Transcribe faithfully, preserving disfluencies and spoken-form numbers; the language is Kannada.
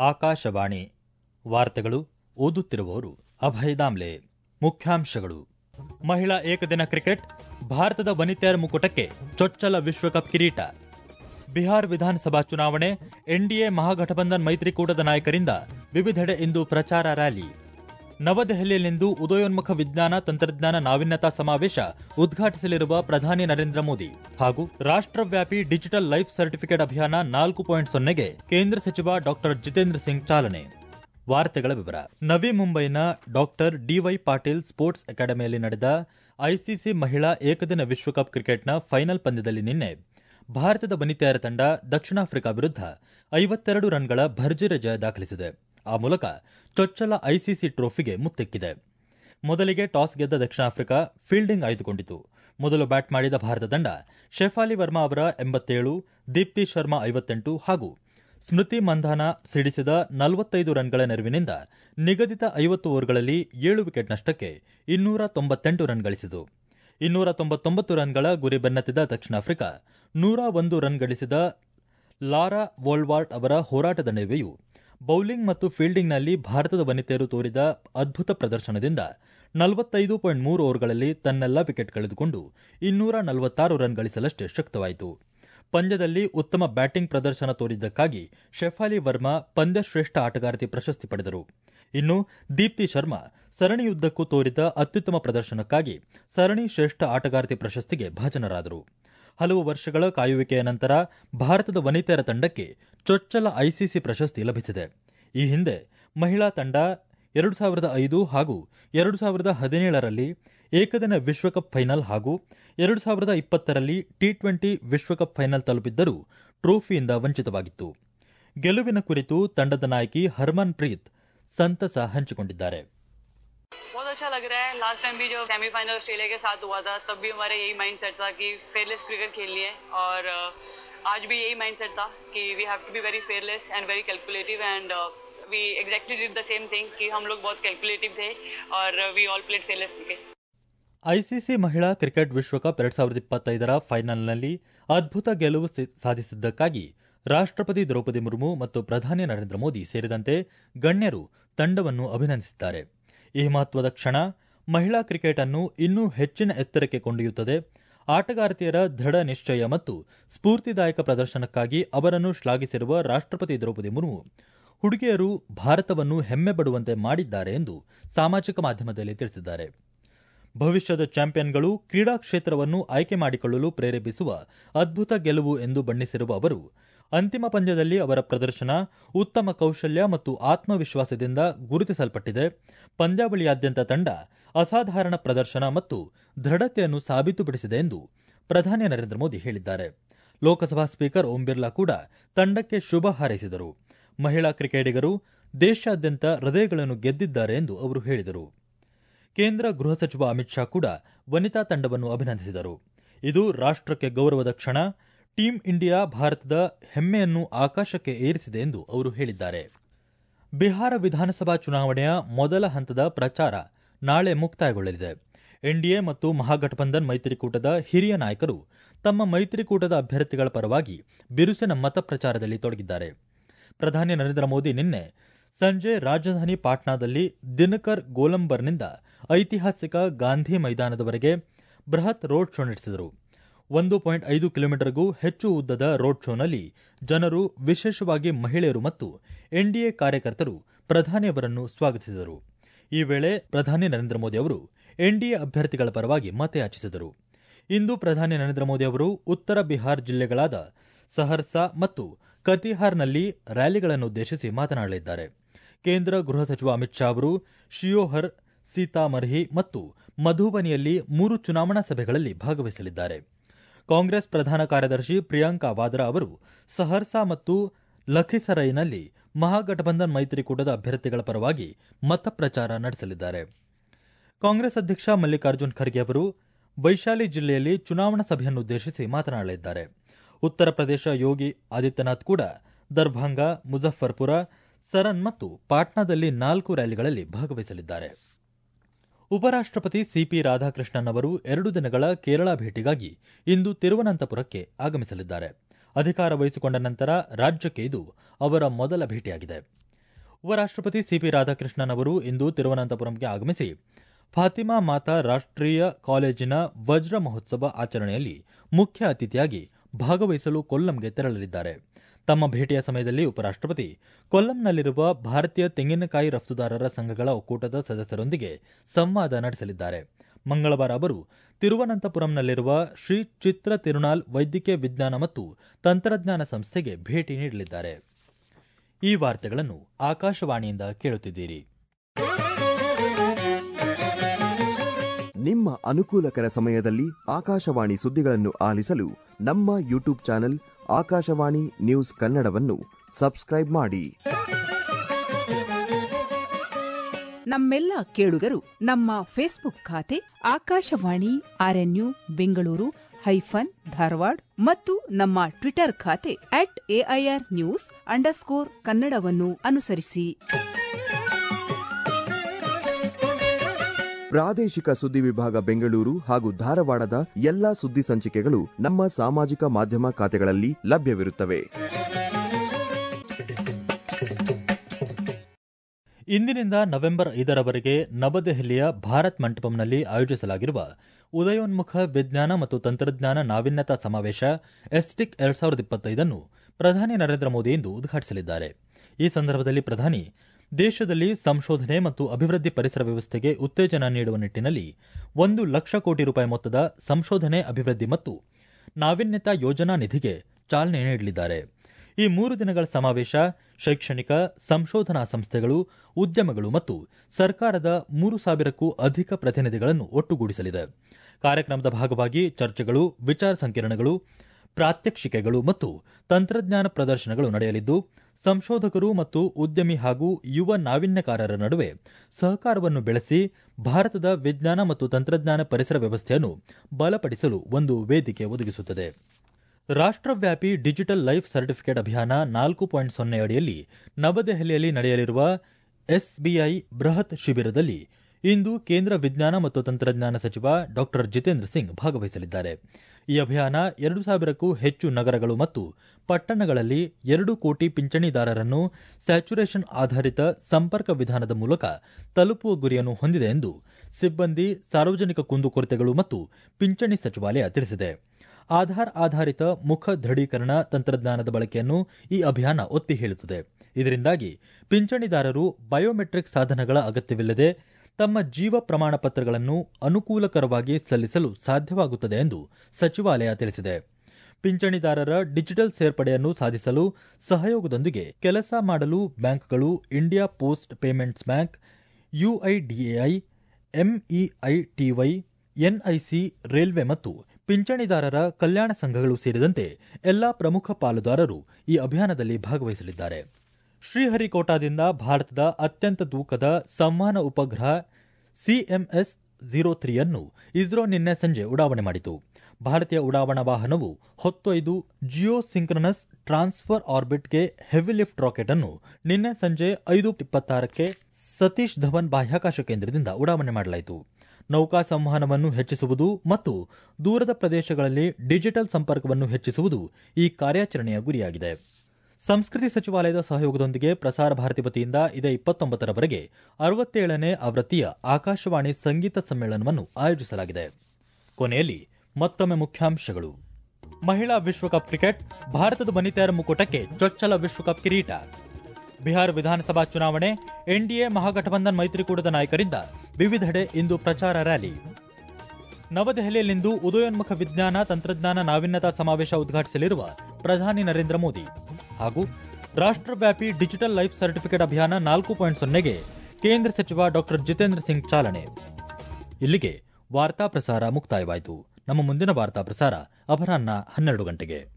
ಆಕಾಶವಾಣಿ ವಾರ್ತೆಗಳು ಓದುತ್ತಿರುವವರು ಅಭಯ್ ದಾಮ್ಲೆ. ಮುಖ್ಯಾಂಶಗಳು: ಮಹಿಳಾ ಏಕದಿನ ಕ್ರಿಕೆಟ್, ಭಾರತದ ವನಿತೆಯರ ಮುಕುಟಕ್ಕೆ ಚೊಚ್ಚಲ ವಿಶ್ವಕಪ್ ಕಿರೀಟ. ಬಿಹಾರ ವಿಧಾನಸಭಾ ಚುನಾವಣೆ, ಎನ್ಡಿಎ ಮಹಾಗಠಬಂಧನ್ ಮೈತ್ರಿಕೂಟದ ನಾಯಕರಿಂದ ವಿವಿಧೆಡೆ ಇಂದು ಪ್ರಚಾರ ರ್ಯಾಲಿ. ನವದೆಹಲಿಯಲ್ಲಿಂದು ಉದಯೋನ್ಮುಖ ವಿಜ್ಞಾನ ತಂತ್ರಜ್ಞಾನ ನಾವೀನ್ಯತಾ ಸಮಾವೇಶ ಉದ್ಘಾಟಿಸಲಿರುವ ಪ್ರಧಾನಿ ನರೇಂದ್ರ ಮೋದಿ. ಹಾಗೂ ರಾಷ್ಟ್ರವ್ಯಾಪಿ ಡಿಜಿಟಲ್ ಲೈಫ್ ಸರ್ಟಿಫಿಕೇಟ್ ಅಭಿಯಾನ ನಾಲ್ಕು ಪಾಯಿಂಟ್ ಸೊನ್ನೆಗೆ ಕೇಂದ್ರ ಸಚಿವ ಡಾಕ್ಟರ್ ಜಿತೇಂದ್ರ ಸಿಂಗ್ ಚಾಲನೆ. ವಾರ್ತೆಗಳ ವಿವರ. ನವಿ ಮುಂಬೈನ ಡಾಕ್ಟರ್ ಡಿವೈ ಪಾಟೀಲ್ ಸ್ಪೋರ್ಟ್ಸ್ ಅಕಾಡೆಮಿಯಲ್ಲಿ ನಡೆದ ಐಸಿಸಿ ಮಹಿಳಾ ಏಕದಿನ ವಿಶ್ವಕಪ್ ಕ್ರಿಕೆಟ್ನ ಫೈನಲ್ ಪಂದ್ಯದಲ್ಲಿ ನಿನ್ನೆ ಭಾರತದ ವನಿತೆಯರ ತಂಡ ದಕ್ಷಿಣ ಆಫ್ರಿಕಾ ವಿರುದ್ಧ ಐವತ್ತೆರಡು ರನ್ಗಳ ಭರ್ಜರಿ ಜಯ ದಾಖಲಿಸಿದೆ. ಆ ಮೂಲಕ ಚೊಚ್ಚಲ ಐಸಿಸಿ ಟ್ರೋಫಿಗೆ ಮುತ್ತಿಕ್ಕಿದೆ. ಮೊದಲಿಗೆ ಟಾಸ್ ಗೆದ್ದ ದಕ್ಷಿಣ ಆಫ್ರಿಕಾ ಫೀಲ್ಡಿಂಗ್ ಆಯ್ದುಕೊಂಡಿತು. ಮೊದಲು ಬ್ಯಾಟ್ ಮಾಡಿದ ಭಾರತ ತಂಡ ಶೆಫಾಲಿ ವರ್ಮಾ ಅವರ ಎಂಬತ್ತೇಳು, ದೀಪ್ತಿ ಶರ್ಮಾ ಐವತ್ತೆಂಟು ಹಾಗೂ ಸ್ಮೃತಿ ಮಂಧಾನ ಸಿಡಿಸಿದ ನಲವತ್ತೈದು ರನ್ಗಳ ನೆರವಿನಿಂದ ನಿಗದಿತ ಐವತ್ತು ಓವರ್ಗಳಲ್ಲಿ ಏಳು ವಿಕೆಟ್ ನಷ್ಟಕ್ಕೆ ಇನ್ನೂರ ತೊಂಬತ್ತೆಂಟು ರನ್ ಗಳಿಸಿತು. ಇನ್ನೂರ ತೊಂಬತ್ತೊಂಬತ್ತು ರನ್ಗಳ ಗುರಿ ಬೆನ್ನತ್ತಿದ ದಕ್ಷಿಣ ಆಫ್ರಿಕಾ ನೂರ ಒಂದು ರನ್ ಗಳಿಸಿದ ಲಾರಾ ವೋಲ್ವಾರ್ಟ್ ಅವರ ಹೋರಾಟದ ನಡುವೆಯೂ ಬೌಲಿಂಗ್ ಮತ್ತು ಫೀಲ್ಡಿಂಗ್ನಲ್ಲಿ ಭಾರತದ ವನಿತೆಯರು ತೋರಿದ ಅದ್ಭುತ ಪ್ರದರ್ಶನದಿಂದ ನಲವತ್ತೈದು ಪಾಯಿಂಟ್ ಮೂರು ಓವರ್ಗಳಲ್ಲಿ ತನ್ನೆಲ್ಲ ವಿಕೆಟ್ ಕಳೆದುಕೊಂಡು ಇನ್ನೂರ ನಲವತ್ತಾರು ರನ್ ಗಳಿಸಲಷ್ಟೇ ಶಕ್ತವಾಯಿತು. ಪಂದ್ಯದಲ್ಲಿ ಉತ್ತಮ ಬ್ಯಾಟಿಂಗ್ ಪ್ರದರ್ಶನ ತೋರಿದ್ದಕ್ಕಾಗಿ ಶೆಫಾಲಿ ವರ್ಮಾ ಪಂದ್ಯಶ್ರೇಷ್ಠ ಆಟಗಾರ್ತಿ ಪ್ರಶಸ್ತಿ ಪಡೆದರು. ಇನ್ನು ದೀಪ್ತಿ ಶರ್ಮಾ ಸರಣಿಯುದ್ದಕ್ಕೂ ತೋರಿದ ಅತ್ಯುತ್ತಮ ಪ್ರದರ್ಶನಕ್ಕಾಗಿ ಸರಣಿ ಶ್ರೇಷ್ಠ ಆಟಗಾರ್ತಿ ಪ್ರಶಸ್ತಿಗೆ ಭಾಜನರಾದರು. ಹಲವು ವರ್ಷಗಳ ಕಾಯುವಿಕೆಯ ನಂತರ ಭಾರತದ ವನಿತೆಯರ ತಂಡಕ್ಕೆ ಚೊಚ್ಚಲ ಐಸಿಸಿ ಪ್ರಶಸ್ತಿ ಲಭಿಸಿದೆ. ಈ ಹಿಂದೆ ಮಹಿಳಾ ತಂಡ ಎರಡು ಸಾವಿರದ ಐದು ಹಾಗೂ ಎರಡು ಸಾವಿರದ ಹದಿನೇಳರಲ್ಲಿ ಏಕದಿನ ವಿಶ್ವಕಪ್ ಫೈನಲ್ ಹಾಗೂ ಎರಡು ಸಾವಿರದ ಇಪ್ಪತ್ತರಲ್ಲಿ ಟಿ ಟ್ವೆಂಟಿ ವಿಶ್ವಕಪ್ ಫೈನಲ್ ತಲುಪಿದ್ದರೂ ಟ್ರೋಫಿಯಿಂದ ವಂಚಿತವಾಗಿತ್ತು. ಗೆಲುವಿನ ಕುರಿತು ತಂಡದ ನಾಯಕಿ ಹರ್ಮನ್ ಪ್ರೀತ್ ಸಂತಸ ಹಂಚಿಕೊಂಡಿದ್ದಾರೆ. बहुत अच्छा लग रहा है. लास्ट टाइम भी जो सेमीफाइनल ऑस्ट्रेलिया के साथ हुआ था तब भी हमारा यही माइंडसेट था कि फेयरलेस क्रिकेट खेलनी है और आज भी यही माइंडसेट था कि we have to be very fearless and very calculative and we exactly did the same thing कि हम लोग बहुत कैलकुलेटिव थे और we all played fearless cricket. ICC ಮಹಿಳಾ ಕ್ರಿಕೆಟ್ ವಿಶ್ವಕಪ್ ಎರಡ್ ಸಾವಿರದ ಇಪ್ಪತ್ತೈದರ ಫೈನಲ್ನಲ್ಲಿ ಅದ್ಭುತ ಗೆಲುವು ಸಾಧಿಸಿದ್ದಕ್ಕಾಗಿ ರಾಷ್ಟ್ರಪತಿ ದ್ರೌಪದಿ ಮುರ್ಮು ಮತ್ತು ಪ್ರಧಾನಿ ನರೇಂದ್ರ ಮೋದಿ ಸೇರಿದಂತೆ ಗಣ್ಯರು ತಂಡವನ್ನು ಅಭಿನಂದಿಸಿದ್ದಾರೆ. ಈ ಮಹತ್ವದ ಕ್ಷಣ ಮಹಿಳಾ ಕ್ರಿಕೆಟ್ ಅನ್ನು ಇನ್ನೂ ಹೆಚ್ಚಿನ ಎತ್ತರಕ್ಕೆ ಕೊಂಡೊಯ್ಯುತ್ತದೆ. ಆಟಗಾರ್ತಿಯರ ದೃಢ ನಿಶ್ಚಯ ಮತ್ತು ಸ್ಫೂರ್ತಿದಾಯಕ ಪ್ರದರ್ಶನಕ್ಕಾಗಿ ಅವರನ್ನು ಶ್ಲಾಘಿಸಿರುವ ರಾಷ್ಟ್ರಪತಿ ದ್ರೌಪದಿ ಮುರ್ಮು ಹುಡುಗಿಯರು ಭಾರತವನ್ನು ಹೆಮ್ಮೆ ಪಡುವಂತೆ ಮಾಡಿದ್ದಾರೆ ಎಂದು ಸಾಮಾಜಿಕ ಮಾಧ್ಯಮದಲ್ಲಿ ತಿಳಿಸಿದ್ದಾರೆ. ಭವಿಷ್ಯದ ಚಾಂಪಿಯನ್ಗಳು ಕ್ರೀಡಾ ಕ್ಷೇತ್ರವನ್ನು ಆಯ್ಕೆ ಮಾಡಿಕೊಳ್ಳಲು ಪ್ರೇರೇಪಿಸುವ ಅದ್ಭುತ ಗೆಲುವು ಎಂದು ಬಣ್ಣಿಸಿರುವ ಅವರು ಅಂತಿಮ ಪಂದ್ಯದಲ್ಲಿ ಅವರ ಪ್ರದರ್ಶನ ಉತ್ತಮ ಕೌಶಲ್ಯ ಮತ್ತು ಆತ್ಮವಿಶ್ವಾಸದಿಂದ ಗುರುತಿಸಲ್ಪಟ್ಟಿದೆ. ಪಂದ್ಯಾವಳಿಯಾದ್ಯಂತ ತಂಡ ಅಸಾಧಾರಣ ಪ್ರದರ್ಶನ ಮತ್ತು ದೃಢತೆಯನ್ನು ಸಾಬೀತುಪಡಿಸಿದೆ ಎಂದು ಪ್ರಧಾನಿ ನರೇಂದ್ರ ಮೋದಿ ಹೇಳಿದ್ದಾರೆ. ಲೋಕಸಭಾ ಸ್ಪೀಕರ್ ಓಂ ಬಿರ್ಲಾ ಕೂಡ ತಂಡಕ್ಕೆ ಶುಭ ಹಾರೈಸಿದರು. ಮಹಿಳಾ ಕ್ರಿಕೆಟಿಗರು ದೇಶಾದ್ಯಂತ ಹೃದಯಗಳನ್ನು ಗೆದ್ದಿದ್ದಾರೆ ಎಂದು ಅವರು ಹೇಳಿದರು. ಕೇಂದ್ರ ಗೃಹ ಸಚಿವ ಅಮಿತ್ ಶಾ ಕೂಡ ವನಿತಾ ತಂಡವನ್ನು ಅಭಿನಂದಿಸಿದರು. ಇದು ರಾಷ್ಟ್ರಕ್ಕೆ ಗೌರವದ ಕ್ಷಣ. ಟೀಂ ಇಂಡಿಯಾ ಭಾರತದ ಹೆಮ್ಮೆಯನ್ನು ಆಕಾಶಕ್ಕೆ ಏರಿಸಿದೆ ಎಂದು ಅವರು ಹೇಳಿದ್ದಾರೆ. ಬಿಹಾರ ವಿಧಾನಸಭಾ ಚುನಾವಣೆಯ ಮೊದಲ ಹಂತದ ಪ್ರಚಾರ ನಾಳೆ ಮುಕ್ತಾಯಗೊಳ್ಳಲಿದೆ. ಎನ್ಡಿಎ ಮತ್ತು ಮಹಾಗಠಬಂಧನ್ ಮೈತ್ರಿಕೂಟದ ಹಿರಿಯ ನಾಯಕರು ತಮ್ಮ ಮೈತ್ರಿಕೂಟದ ಅಭ್ಯರ್ಥಿಗಳ ಪರವಾಗಿ ಬಿರುಸಿನ ಮತ ಪ್ರಚಾರದಲ್ಲಿ ತೊಡಗಿದ್ದಾರೆ. ಪ್ರಧಾನಿ ನರೇಂದ್ರ ಮೋದಿ ನಿನ್ನೆ ಸಂಜೆ ರಾಜಧಾನಿ ಪಾಟ್ನಾದಲ್ಲಿ ದಿನಕರ್ ಗೋಲಂಬರ್ನಿಂದ ಐತಿಹಾಸಿಕ ಗಾಂಧಿ ಮೈದಾನದವರೆಗೆ ಬೃಹತ್ ರೋಡ್ ಶೋ ನಡೆಸಿದರು. ಒಂದು ಪಾಯಿಂಟ್ ಐದು ಕಿಲೋಮೀಟರ್ಗೂ ಹೆಚ್ಚು ಉದ್ದದ ರೋಡ್ ಶೋನಲ್ಲಿ ಜನರು, ವಿಶೇಷವಾಗಿ ಮಹಿಳೆಯರು ಮತ್ತು ಎನ್ಡಿಎ ಕಾರ್ಯಕರ್ತರು ಪ್ರಧಾನಿಯವರನ್ನು ಸ್ವಾಗತಿಸಿದರು. ಈ ವೇಳೆ ಪ್ರಧಾನಿ ನರೇಂದ್ರ ಮೋದಿ ಅವರು ಎನ್ಡಿಎ ಅಭ್ಯರ್ಥಿಗಳ ಪರವಾಗಿ ಮತಯಾಚಿಸಿದರು. ಇಂದು ಪ್ರಧಾನಿ ನರೇಂದ್ರ ಮೋದಿ ಅವರು ಉತ್ತರ ಬಿಹಾರ ಜಿಲ್ಲೆಗಳಾದ ಸಹರ್ಸಾ ಮತ್ತು ಕತಿಹಾರ್ನಲ್ಲಿ ರ್ಯಾಲಿಗಳನ್ನುದ್ದೇಶಿಸಿ ಮಾತನಾಡಲಿದ್ದಾರೆ. ಕೇಂದ್ರ ಗೃಹ ಸಚಿವ ಅಮಿತ್ ಶಾ ಅವರು ಶಿಯೋಹರ್, ಸೀತಾಮರ್ಹಿ ಮತ್ತು ಮಧುಬನಿಯಲ್ಲಿ ಮೂರು ಚುನಾವಣಾ ಸಭೆಗಳಲ್ಲಿ ಭಾಗವಹಿಸಲಿದ್ದಾರೆ. ಕಾಂಗ್ರೆಸ್ ಪ್ರಧಾನ ಕಾರ್ಯದರ್ಶಿ ಪ್ರಿಯಾಂಕಾ ವಾದ್ರಾ ಅವರು ಸಹರ್ಸಾ ಮತ್ತು ಲಖಿಸರೈನಲ್ಲಿ ಮಹಾಗಠಬಂಧನ್ ಮೈತ್ರಿಕೂಟದ ಅಭ್ಯರ್ಥಿಗಳ ಪರವಾಗಿ ಮತ ಪ್ರಚಾರ ನಡೆಸಲಿದ್ದಾರೆ. ಕಾಂಗ್ರೆಸ್ ಅಧ್ಯಕ್ಷ ಮಲ್ಲಿಕಾರ್ಜುನ್ ಖರ್ಗೆ ಅವರು ವೈಶಾಲಿ ಜಿಲ್ಲೆಯಲ್ಲಿ ಚುನಾವಣಾ ಸಭೆಯನ್ನುದ್ದೇಶಿಸಿ ಮಾತನಾಡಲಿದ್ದಾರೆ. ಉತ್ತರ ಪ್ರದೇಶ ಯೋಗಿ ಆದಿತ್ಯನಾಥ್ ಕೂಡ ದರ್ಭಂಗ, ಮುಜಫರ್ಪುರ, ಸರನ್ ಮತ್ತು ಪಾಟ್ನಾದಲ್ಲಿ ನಾಲ್ಕು ರ್ಯಾಲಿಗಳಲ್ಲಿ ಭಾಗವಹಿಸಲಿದ್ದಾರೆ. ಉಪರಾಷ್ಟಪತಿ ಸಿಪಿ ರಾಧಾಕೃಷ್ಣನ್ ಅವರು ಎರಡು ದಿನಗಳ ಕೇರಳ ಭೇಟಿಗಾಗಿ ಇಂದು ತಿರುವನಂತಪುರಕ್ಕೆ ಆಗಮಿಸಲಿದ್ದಾರೆ. ಅಧಿಕಾರ ವಹಿಸಿಕೊಂಡ ನಂತರ ರಾಜ್ಯಕ್ಕೆ ಇದು ಅವರ ಮೊದಲ ಭೇಟಿಯಾಗಿದೆ. ಉಪರಾಷ್ಟಪತಿ ಸಿಪಿ ರಾಧಾಕೃಷ್ಣನ್ ಅವರು ಇಂದು ತಿರುವನಂತಪುರಂಗೆ ಆಗಮಿಸಿ ಫಾತಿಮಾ ಮಾತಾ ರಾಷ್ಟೀಯ ಕಾಲೇಜಿನ ವಜ್ರ ಮಹೋತ್ಸವ ಆಚರಣೆಯಲ್ಲಿ ಮುಖ್ಯ ಅತಿಥಿಯಾಗಿ ಭಾಗವಹಿಸಲು ಕೊಲ್ಲಂಗೆ ತೆರಳಲಿದ್ದಾರೆ. ತಮ್ಮ ಭೇಟಿಯ ಸಮಯದಲ್ಲಿ ಉಪರಾಷ್ಟಪತಿ ಕೊಲ್ಲಂನಲ್ಲಿರುವ ಭಾರತೀಯ ತೆಂಗಿನಕಾಯಿ ರಫ್ತುದಾರರ ಸಂಘಗಳ ಒಕ್ಕೂಟದ ಸದಸ್ಯರೊಂದಿಗೆ ಸಂವಾದ ನಡೆಸಲಿದ್ದಾರೆ. ಮಂಗಳವಾರ ಅವರು ತಿರುವನಂತಪುರಂನಲ್ಲಿರುವ ಶ್ರೀ ಚಿತ್ರ ತಿರುನಾಲ್ ವೈದ್ಯಕೀಯ ವಿಜ್ಞಾನ ಮತ್ತು ತಂತ್ರಜ್ಞಾನ ಸಂಸ್ಥೆಗೆ ಭೇಟಿ ನೀಡಲಿದ್ದಾರೆ. ಈ ವಾರ್ತೆಗಳನ್ನು ಆಕಾಶವಾಣಿಯಿಂದ ಕೇಳುತ್ತಿದ್ದೀರಿ. ನಿಮ್ಮ ಅನುಕೂಲಕರ ಸಮಯದಲ್ಲಿ ಆಕಾಶವಾಣಿ ಸುದ್ದಿಗಳನ್ನು ಆಲಿಸಲು ನಮ್ಮ ಯೂಟ್ಯೂಬ್ ಚಾನೆಲ್ ಆಕಾಶವಾಣಿ ನ್ಯೂಸ್ ಕನ್ನಡವನ್ನು ಸಬ್ಸ್ಕ್ರೈಬ್ ಮಾಡಿ. ನಮ್ಮೆಲ್ಲ ಕೇಳುಗರು ನಮ್ಮ ಫೇಸ್ಬುಕ್ ಖಾತೆ ಆಕಾಶವಾಣಿ ಆರ್ಎನ್ಯು ಬೆಂಗಳೂರು ಹೈಫನ್ ಧಾರವಾಡ ಮತ್ತು ನಮ್ಮ ಟ್ವಿಟರ್ ಖಾತೆ ಅಟ್ ಎಐಆರ್ ನ್ಯೂಸ್ ಅಂಡರ್ಸ್ಕೋರ್ ಕನ್ನಡವನ್ನು ಅನುಸರಿಸಿ. ಪ್ರಾದೇಶಿಕ ಸುದ್ದಿ ವಿಭಾಗ ಬೆಂಗಳೂರು ಹಾಗೂ ಧಾರವಾಡದ ಎಲ್ಲಾ ಸುದ್ದಿ ಸಂಚಿಕೆಗಳು ನಮ್ಮ ಸಾಮಾಜಿಕ ಮಾಧ್ಯಮ ಖಾತೆಗಳಲ್ಲಿ ಲಭ್ಯವಿರುತ್ತವೆ. ಇಂದಿನಿಂದ ನವೆಂಬರ್ ಐದರವರೆಗೆ ನವದೆಹಲಿಯ ಭಾರತ್ ಮಂಟಪಂನಲ್ಲಿ ಆಯೋಜಿಸಲಾಗಿರುವ ಉದಯೋನ್ಮುಖ ವಿಜ್ಞಾನ ಮತ್ತು ತಂತ್ರಜ್ಞಾನ ನಾವೀನ್ಯತಾ ಸಮಾವೇಶ ಎಸ್ಟಿಕ್ ಎರಡ್ ಸಾವಿರದ ಇಪ್ಪತ್ತೈದನ್ನು ಪ್ರಧಾನಿ ನರೇಂದ್ರ ಮೋದಿ ಇಂದು ಉದ್ಘಾಟಿಸಲಿದ್ದಾರೆ. ಈ ಸಂದರ್ಭದಲ್ಲಿ ಪ್ರಧಾನಿ ದೇಶದಲ್ಲಿ ಸಂಶೋಧನೆ ಮತ್ತು ಅಭಿವೃದ್ಧಿ ಪರಿಸರ ವ್ಯವಸ್ಥೆಗೆ ಉತ್ತೇಜನ ನೀಡುವ ನಿಟ್ಟಿನಲ್ಲಿ ಒಂದು ಲಕ್ಷ ಕೋಟಿ ರೂಪಾಯಿ ಮೊತ್ತದ ಸಂಶೋಧನೆ ಅಭಿವೃದ್ಧಿ ಮತ್ತು ನಾವೀನ್ಯತಾ ಯೋಜನಾ ನಿಧಿಗೆ ಚಾಲನೆ ನೀಡಲಿದ್ದಾರೆ. ಈ ಮೂರು ದಿನಗಳ ಸಮಾವೇಶ ಶೈಕ್ಷಣಿಕ ಸಂಶೋಧನಾ ಸಂಸ್ಥೆಗಳು, ಉದ್ಯಮಗಳು ಮತ್ತು ಸರ್ಕಾರದ ಮೂರು ಸಾವಿರಕ್ಕೂ ಅಧಿಕ ಪ್ರತಿನಿಧಿಗಳನ್ನು ಒಟ್ಟುಗೂಡಿಸಲಿದೆ. ಕಾರ್ಯಕ್ರಮದ ಭಾಗವಾಗಿ ಚರ್ಚೆಗಳು, ವಿಚಾರ ಸಂಕಿರಣಗಳು, ಪ್ರಾತ್ಯಕ್ಷಿಕೆಗಳು ಮತ್ತು ತಂತ್ರಜ್ಞಾನ ಪ್ರದರ್ಶನಗಳು ನಡೆಯಲಿದ್ದು, ಸಂಶೋಧಕರು ಮತ್ತು ಉದ್ಯಮಿ ಹಾಗೂ ಯುವ ನಾವೀನ್ಯಕಾರರ ನಡುವೆ ಸಹಕಾರವನ್ನು ಬೆಳೆಸಿ ಭಾರತದ ವಿಜ್ಞಾನ ಮತ್ತು ತಂತ್ರಜ್ಞಾನ ಪರಿಸರ ವ್ಯವಸ್ಥೆಯನ್ನು ಬಲಪಡಿಸಲು ಒಂದು ವೇದಿಕೆ ಒದಗಿಸುತ್ತದೆ. ರಾಷ್ಟ್ರವ್ಯಾಪಿ ಡಿಜಿಟಲ್ ಲೈಫ್ ಸರ್ಟಿಫಿಕೇಟ್ ಅಭಿಯಾನ ನಾಲ್ಕು ಪಾಯಿಂಟ್ ಸೊನ್ನೆ ಅಡಿಯಲ್ಲಿ ನವದೆಹಲಿಯಲ್ಲಿ ನಡೆಯಲಿರುವ ಎಸ್ಬಿಐ ಬೃಹತ್ ಶಿಬಿರದಲ್ಲಿ ಇಂದು ಕೇಂದ್ರ ವಿಜ್ಞಾನ ಮತ್ತು ತಂತ್ರಜ್ಞಾನ ಸಚಿವ ಡಾ ಜಿತೇಂದ್ರ ಸಿಂಗ್ ಭಾಗವಹಿಸಲಿದ್ದಾರೆ. ಈ ಅಭಿಯಾನ ಎರಡು ಸಾವಿರಕ್ಕೂ ಹೆಚ್ಚು ನಗರಗಳು ಮತ್ತು ಪಟ್ಟಣಗಳಲ್ಲಿ ಎರಡು ಕೋಟಿ ಪಿಂಚಣಿದಾರರನ್ನು ಸ್ಯಾಚುರೇಷನ್ ಆಧಾರಿತ ಸಂಪರ್ಕ ವಿಧಾನದ ಮೂಲಕ ತಲುಪುವ ಗುರಿಯನ್ನು ಹೊಂದಿದೆ ಎಂದು ಸಿಬ್ಬಂದಿ, ಸಾರ್ವಜನಿಕ ಕುಂದುಕೊರತೆಗಳು ಮತ್ತು ಪಿಂಚಣಿ ಸಚಿವಾಲಯ ತಿಳಿಸಿದೆ. ಆಧಾರ್ ಆಧಾರಿತ ಮುಖ ದೃಢೀಕರಣ ತಂತ್ರಜ್ಞಾನದ ಬಳಕೆಯನ್ನು ಈ ಅಭಿಯಾನ ಒತ್ತಿ ಹೇಳುತ್ತದೆ. ಇದರಿಂದಾಗಿ ಪಿಂಚಣಿದಾರರು ಬಯೋಮೆಟ್ರಿಕ್ ಸಾಧನಗಳ ಅಗತ್ಯವಿಲ್ಲದೆ ತಮ್ಮ ಜೀವ ಪ್ರಮಾಣ ಪತ್ರಗಳನ್ನು ಅನುಕೂಲಕರವಾಗಿ ಸಲ್ಲಿಸಲು ಸಾಧ್ಯವಾಗುತ್ತದೆ ಎಂದು ಸಚಿವಾಲಯ ತಿಳಿಸಿದೆ. ಪಿಂಚಣಿದಾರರ ಡಿಜಿಟಲ್ ಸೇರ್ಪಡೆಯನ್ನು ಸಾಧಿಸಲು ಸಹಯೋಗದೊಂದಿಗೆ ಕೆಲಸ ಮಾಡಲು ಬ್ಯಾಂಕ್ಗಳು, India post payments bank, UIDAI, MEITY, NIC, railway ಮತ್ತು ಪಿಂಚಣಿದಾರರ ಕಲ್ಯಾಣ ಸಂಘಗಳು ಸೇರಿದಂತೆ ಎಲ್ಲಾ ಪ್ರಮುಖ ಪಾಲುದಾರರು ಈ ಅಭಿಯಾನದಲ್ಲಿ ಭಾಗವಹಿಸಲಿದ್ದಾರೆ. ಶ್ರೀಹರಿಕೋಟಾದಿಂದ ಭಾರತದ ಅತ್ಯಂತ ತೂಕದ ಸಂವಹನ ಉಪಗ್ರಹ ಸಿಎಂಎಸ್ ಝೀರೋ ತ್ರೀಯನ್ನು ಇಸ್ರೋ ನಿನ್ನೆ ಸಂಜೆ ಉಡಾವಣೆ ಮಾಡಿತು. ಭಾರತೀಯ ಉಡಾವಣಾ ವಾಹನವು ಹೊತ್ತೊಯ್ದು ಜಿಯೋ ಸಿಂಕ್ರನಸ್ ಟ್ರಾನ್ಸ್ಫರ್ ಆರ್ಬಿಟ್ಗೆ ಹೆವಿ ಲಿಫ್ಟ್ ರಾಕೆಟ್ ಅನ್ನು ನಿನ್ನೆ ಸಂಜೆ ಐದು ಇಪ್ಪತ್ತಾರಕ್ಕೆ ಸತೀಶ್ ಧವನ್ ಬಾಹ್ಯಾಕಾಶ ಕೇಂದ್ರದಿಂದ ಉಡಾವಣೆ ಮಾಡಲಾಯಿತು. ನೌಕಾ ಸಂವಹನವನ್ನು ಹೆಚ್ಚಿಸುವುದು ಮತ್ತು ದೂರದ ಪ್ರದೇಶಗಳಲ್ಲಿ ಡಿಜಿಟಲ್ ಸಂಪರ್ಕವನ್ನು ಹೆಚ್ಚಿಸುವುದು ಈ ಕಾರ್ಯಾಚರಣೆಯ ಗುರಿಯಾಗಿದೆ. ಸಂಸ್ಕೃತಿ ಸಚಿವಾಲಯದ ಸಹಯೋಗದೊಂದಿಗೆ ಪ್ರಸಾರ ಭಾರತಿ ವತಿಯಿಂದ ಇದೇ ಇಪ್ಪತ್ತೊಂಬತ್ತರವರೆಗೆ ಅರವತ್ತೇಳನೇ ಆವೃತ್ತಿಯ ಆಕಾಶವಾಣಿ ಸಂಗೀತ ಸಮ್ಮೇಳನವನ್ನು ಆಯೋಜಿಸಲಾಗಿದೆ. ಕೊನೆಯಲ್ಲಿ ಮತ್ತೊಮ್ಮೆ ಮುಖ್ಯಾಂಶಗಳು. ಮಹಿಳಾ ವಿಶ್ವಕಪ್ ಕ್ರಿಕೆಟ್, ಭಾರತದ ವನಿತೆಯರ ಮುಕುಟಕ್ಕೆ ಚೊಚ್ಚಲ ವಿಶ್ವಕಪ್ ಕಿರೀಟ. ಬಿಹಾರ ವಿಧಾನಸಭಾ ಚುನಾವಣೆ, ಎನ್ಡಿಎ ಮಹಾಗಠಬಂಧನ್ ಮೈತ್ರಿಕೂಟದ ನಾಯಕರಿಂದ ವಿವಿಧೆಡೆ ಇಂದು ಪ್ರಚಾರ ರ್ಯಾಲಿ. ನವದೆಹಲಿಯಲ್ಲಿಂದು ಉದಯೋನ್ಮುಖ ವಿಜ್ಞಾನ ತಂತ್ರಜ್ಞಾನ ನಾವೀನ್ಯತಾ ಸಮಾವೇಶ ಉದ್ಘಾಟಿಸಲಿರುವ ಪ್ರಧಾನಿ ನರೇಂದ್ರ ಮೋದಿ. ಹಾಗೂ ರಾಷ್ಟ್ರವ್ಯಾಪಿ ಡಿಜಿಟಲ್ ಲೈಫ್ ಸರ್ಟಿಫಿಕೇಟ್ ಅಭಿಯಾನ ನಾಲ್ಕು ಪಾಯಿಂಟ್ ಸೊನ್ನೆಗೆ ಕೇಂದ್ರ ಸಚಿವ ಡಾ ಜಿತೇಂದ್ರ ಸಿಂಗ್ ಚಾಲನೆ. ಇಲ್ಲಿಗೆ ವಾರ್ತಾ ಪ್ರಸಾರ ಮುಕ್ತಾಯವಾಯಿತು. ನಮ್ಮ ಮುಂದಿನ ವಾರ್ತಾ ಪ್ರಸಾರ ಅಪರಾಹ್ನ ಹನ್ನೆರಡು ಗಂಟೆಗೆ.